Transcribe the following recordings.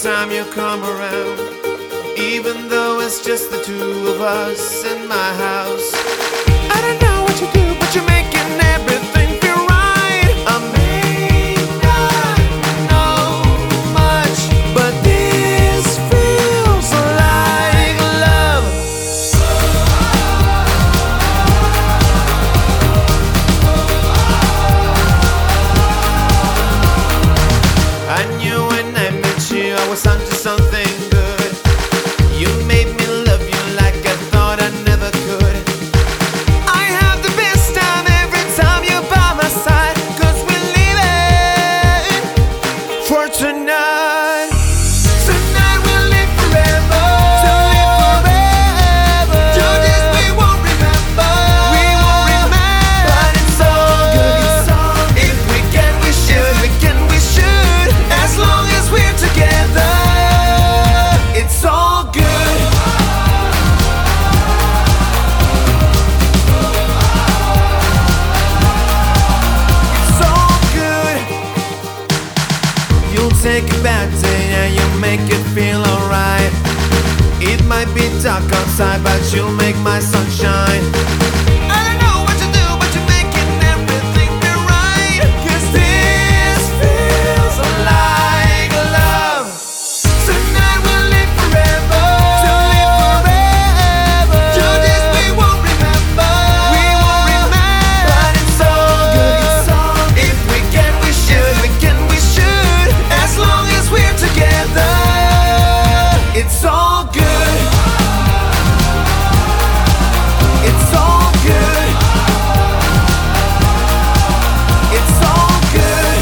time you come around. Even though it's just the two of us in my house. I don't know what you do, but you're making everything feel right. I may not know much, but this feels like love. I knew when I met you I was onto something good. You made me love you like I thought I never could. I have the best time every time you're by my side, 'cause we're leaving for tonight. Tonight we'll live forever. To live forever. Do this we won't remember. We won't remember. But it's all good. It's all good. If we can we should. We can we should. As long as we're together. It's all good. It's all good. You'll take a bad day and you'll make it feel alright. It might be dark outside, but you'll make my sunshine. I don't know what to do, but you're making everything feel right. 'Cause this feels like love. Tonight we'll live forever. To live forever. Do this we won't remember. We won't remember. But it's all good. It's all good. If we can we should. We can we should. As long as we're together. It's all good. It's all good. It's all good.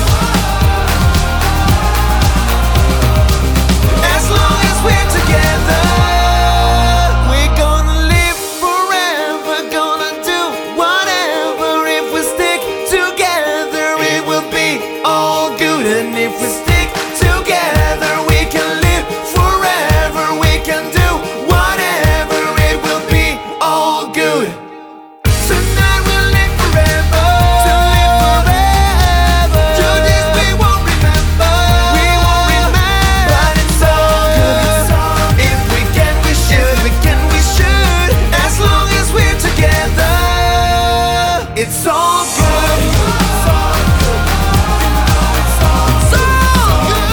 As long as we're together, we're gonna live forever, gonna do whatever. If we stick together, it will be all good. And if we stick together, we can live forever. We can do whatever, it will be all good. Tonight we'll live forever. To live forever. Do this we won't remember. We won't remember. But it's all good. It's all good. If we can we should. We can we should. As long as we're together. It's all good. It's all good. It's all good.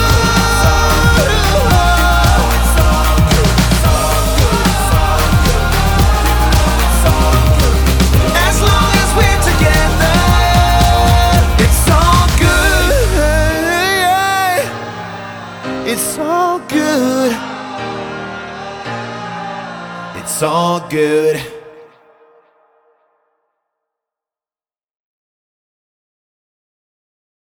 It's all good. It's all good. It's all good. As long as we're together, it's all good. It's all good. It's all good.